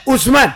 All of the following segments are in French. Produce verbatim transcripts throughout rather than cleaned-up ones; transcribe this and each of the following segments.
Ousmane,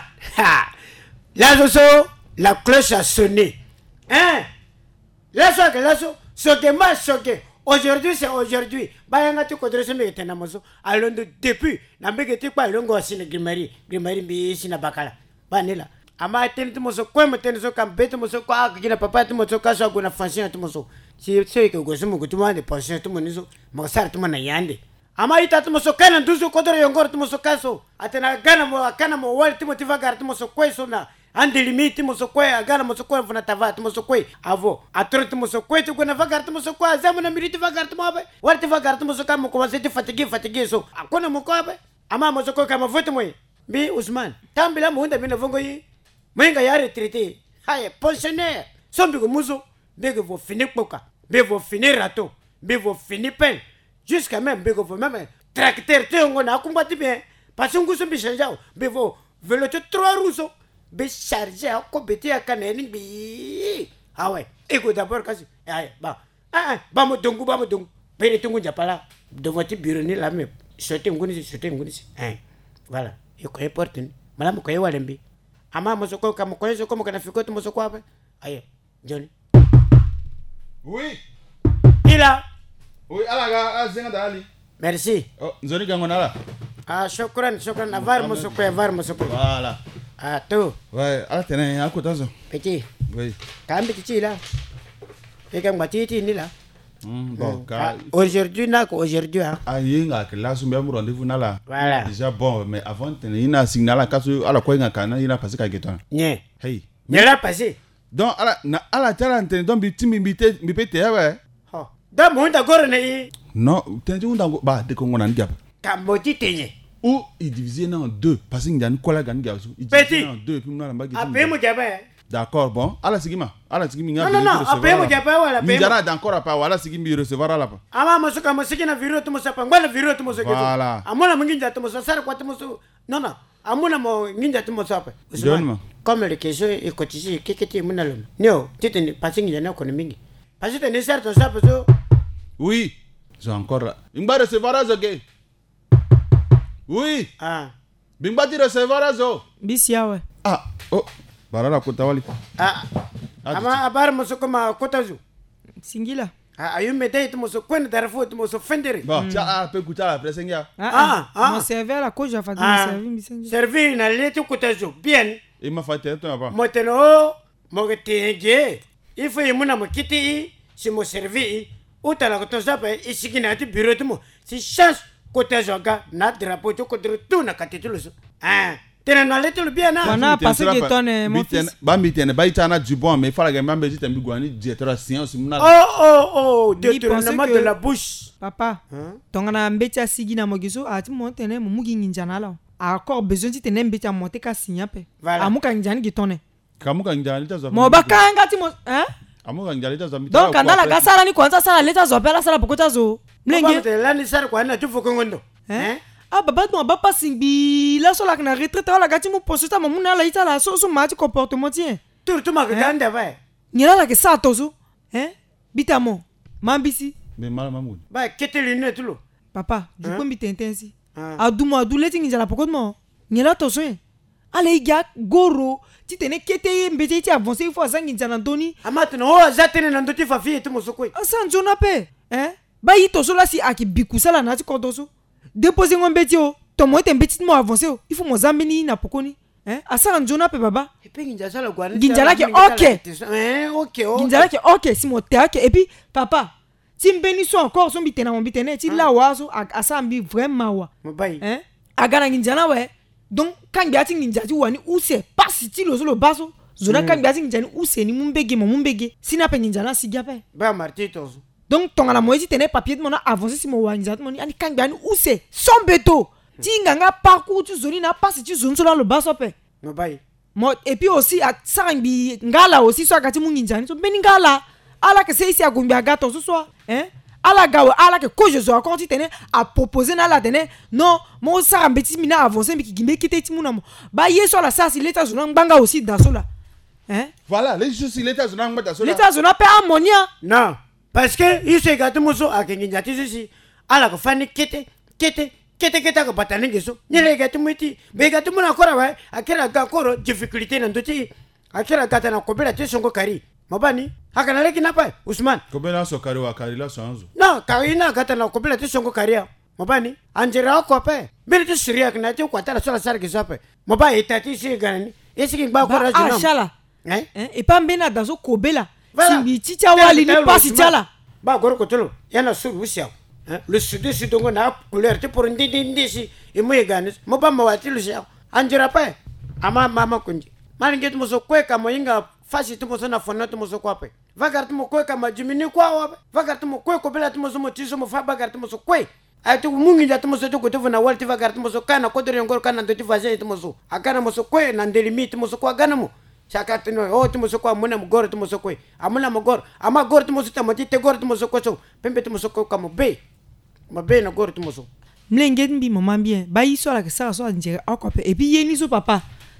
là, la cloche a sonné. Hein? Là, là, là, choqué, moi, choqué. Aujourd'hui, c'est aujourd'hui. Bayanga tu kodre se mete na moso. Alondo depuis. Na mbege tu kwa longo asine grimari. Grimari mbi sina bakala. Banela. Ama teni tu moso kwa mteni so kambeto moso kwa kina papa tu moso kaso aguna fansin tu moso. Si se ke go sumu tu mande pension tu monizo. Magsar tu mana yande. Ama ita tu moso kana nduzu kodre yongor tu moso kaso. Atena gana mo kana mo wal tu motiva gar tu moso kwa sona. Ande limite mo sokwe agana mo sokwe funa tava mo sokwe avo atrote mo sokwe tu kuna vagar tu mo sokwe azamu na miriti vagar tu mabe warti vagar tu mo sokwe mo commencer te fatiguer fatiguer so akona mo kobe ama mo sokwe kama vote mo bi Ousmane tambila mo hunda bina vongo yi mwenga ya retraité haye pensionnaire sombi ko muzo bege vo finir poka be vo finir rato be vo finir pen jusqu'à même bege vo même tracteur te ngona akumbati bien parce que nguso bi chanjao be vo velote trois roues be chargé à compéter à Cannes bi ah ouais écoute d'abord kasi ah bah ah bah mo dongu bah mo dongu pere tungu japala devant ti bureau ni la même sauter ngoni sauter ngoni hein voilà et quoi importe mala mo koy walembi ama mo soko kam koy soko mo kana fikoto mo soko apa aye Johnny oui il a oui ala ga azenga dali merci oh nzoni gangona la ah shukran shukran avar mo soko avar mo soko voilà. Ah, tout. Ouais, ah, tenez, à côté de ça. Petit. Oui. Quand petit là. Et quand petit ni là. Mm, bon, ah, aujourd'hui n'a qu'aujourd'hui hein. Ah, il y a que là, sur le rendez-vous là. Voilà. Déjà bon, mais avant, il y a un signal à casse à la quoi il y a un il a passé quelque temps. Nye. Hey. Il a passé. Donc, à la, à la terre, donc, tu m'invites, me pété, ouais. Oh. Dans mon d'accord, né. Non, tu es un dans bah, de qu'on a un gap. Kamoti tenye. Ou il divisait en deux parce qu'il y a une collègue en gars. Il divisait en deux puis on a la bague. Après moi j'avais. D'accord, bon. À la sigima, à la sigima. Non non non, après moi j'avais voilà. Mais j'arrête d'accord pas voilà sigima recevoir là pas. Ama mo soka mo sigina viro to mo sapa ngwana viro to mo soka. Voilà. Amona mo nginja to mo sara kwa to mo so. Non non. Amona mo nginja to mo sapa. Comme le question est cotisé kekete munalo. Nio, tete passing ya na ko mingi. Parce que ne sert to sapa so. Oui. J'ai encore là. Il va recevoir à Zogué. Oui. Ah. Bimba ti recevoir à Zo. Bisia ouais. Ah. Oh. Barala kota wali. Ah. Ama abar mo so koma kota zu. Singila. Ah, ayu mete to mo so kwenda darfo to mo so fendere. Bon, tu as peu goûter la presse ya. Ah ah. Mon serveur la ko ja fa servir mi sengi. Servir na leto kota zu. Bien. Il m'a fait un temps. Mo teno mo gete. Il faut yimuna mo kiti si mo servir. Uta la ko zapa isigina ti bureau to mo. Si chance côté joga na drapeau to côté tout na katitulo ah tena na leto bien na on a passé que ton mon fils ba mi tene ba itana du bon mais fala ga mambe jitembi gwani directeur science muna oh oh oh détournement de la bouche papa ton na mbetia sigina mogiso ati montene mo mugi nginjana la a encore besoin de tene mbetia monter ka signa pe amuka nginjani gitone kamuka nginjani tazo mo bakanga ti mo hein amuka nginjani tazo donc andala ga sala ni kwanza sala leta zo pela sala pokota zo mlenge la ni sar kwa na tu foko ngondo hein ah baba tu baba singbi la so la na retraite la gati mo posta mo muna la ita la so so mati comportement tien tur tu ma ganda va nyela la ke sa tozo hein bitamo mambisi be mala mamoud ba keteli ne tulo papa du ko mi tentensi aduma adu leti njala pokot mo nyela tozo ale iga goro ti tene kete mbete ti avancer il faut azangi njana doni amatno o azatene na ndoti fa fie tu mo sokoi asa njona pe hein ba yi tozo la si aki bikusala na ti kodoso déposer ngombe ti o to mo te mbeti mo avancer o il faut mo zambini na pokoni hein asa njona pe baba et puis nginjala gwana nginjala ke okay hein okay okay nginjala ke okay si mo te okay et puis papa ti mbeni so encore so mbitena mo mbitene ti la wazo asa mbi vraiment wa mobai hein agana nginjala we donc quand biati nginjati wani use pasi ti lo so lo baso zona quand biati nginjani use ni mumbege mo mumbege sina pe nginjala sigia pe ba marti tozo donc ton la moitié tenait papier de mon avancé si mon wanzat mon ani kan biani use son beto ti nganga parcours tu zoni na passe tu zone sur le bas sope no bai mo et puis aussi à sangi ngala aussi so akati munginjani so beni ngala ala que c'est ici à gumbi agato ce soir hein ala gawa ala que ko je zo encore ti tenait à proposer na la tenait non mo sa mbeti mina avancé mi ki gimbe kite ti munamo ba yeso la sa si l'état zona nganga aussi dans cela hein voilà les choses si l'état zona ngamba dans cela l'état zona pe ammonia non parce que il se gâte moso a kenginjati ceci ala ko fani kete kete kete kete ko batani ngeso nyele ga tumuti be ga tumuna kora wa akira ga koro difficulté na ndoti akira ga tana ko bela tesongo kari mabani haka na leki napa Usman ko bela so kari wa kari la sonzo no kari na ga tana ko bela tesongo kari mabani anjera ko pe bela te siria kana te ko tala sala sala gisape mabai itati si ganani esi ba kora jina ah chala eh et pas mbena dans so kobela simbi chicha wali ni pasi chala ba goro ko tolo yana suru usia le sud sud ngo na couleur te pour ndi ndi si e mo yeganis mo ba ma wati lu sia anjera pa ama mama kunji mali ngetu mo so kweka mo inga fasi tu mo so na fona tu mo so kwape vagar tu mo kweka ma jimini kwa wa vagar tu mo kweko bela tu mo so mo tiso mo fa bagar tu mo so kwe ay tu mungi ja tu mo so to ko tu na walti vagar tu mo so kana ko dore ngor kana ndo ti vaje tu mo so akana mo so kwe na ndelimi tu mo so kwa gana mo chakati no o tu mo so kwa muna mgoro tu mo so kwe amuna mgoro ama goro tu mo so tamati te goro tu mo so ko so pembe tu mo so ko kamo be mabe na goro tu mo so mlenge mbi maman bien ba yi so la que ça so njere akope et puis yeni so papa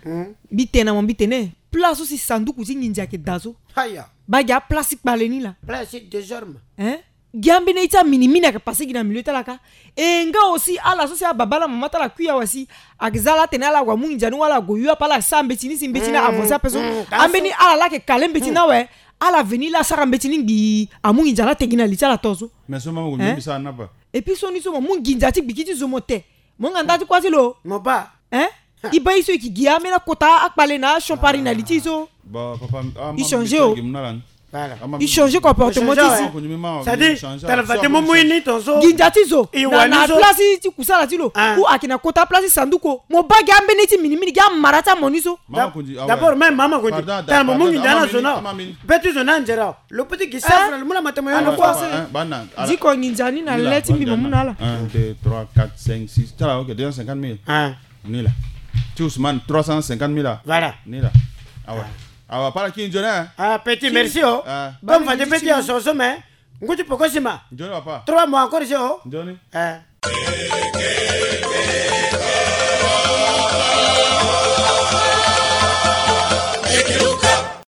bitena mon bitene place aussi sanduku zinginja ke dazo haya ba ya plastique baleni la plastique désormais hein gambe na ita minimina ka passer gina milieu talaka e nga aussi ala so sia babala mama tala kuya wasi akizala tenala kwa mungi janu wala go yu pala sambe tini simbe tina avancer peso ambeni ala la ke kalembe tina we ala venir la sara mbetini ngi amungi jana tegina litala tozo mais so mama ko mbi sa na pa et puis so ni so mungi njati bikiti zo mote monga ndati kwati lo moba hein iba iso ki gia mena kota akpale na champari na litizo ba papa il change o voilà il change comportement ici ça dit t'as fait mon moini tonzo ginjatizo na na place ti kusala ti lo ou akina kota place sanduko mo ba ga mbene ti mini mini ga marata moniso d'abord même maman ko t'as mon mungi dana zona petit zona njera le petit qui s'afra le mona matamo yo no quoi bana di ko nginjani na leti mbi mamuna la un deux trois quatre cinq six tala OK deux cent cinquante mille ah ni là Ousmane trois cent cinquante mille là voilà ni là ah ouais ah va pas qui njona ah petit merci oh comme va de petit en soso mais nguti pokosima njona papa trois mois encore je oh njoni eh